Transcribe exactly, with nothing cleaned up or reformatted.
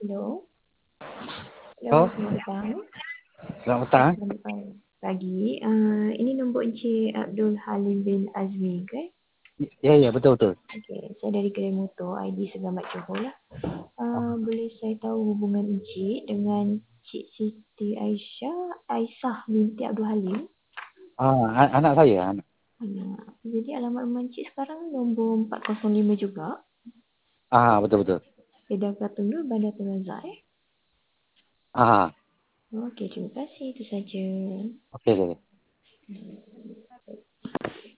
Hello. Hello, Oh, selamat petang. selamat Eh, petang. selamat pagi. Uh, ini nombor Encik Abdul Halim bin Azmi ke? Ya, ya, betul, betul. Okey, saya dari kedai motor I D Segamat Johor lah. Ah, Uh, boleh saya tahu hubungan Encik dengan Cik Siti Aisyah, Aisyah binti Abdul Halim? ah, an- anak saya. Anak. Anak. Jadi alamat rumah Encik sekarang nombor empat kosong lima juga. Ah, betul, betul. Kedah Katungdu, Bandar Terrazak eh. Ah, Okey, terima kasih. Itu saja. okey, okey.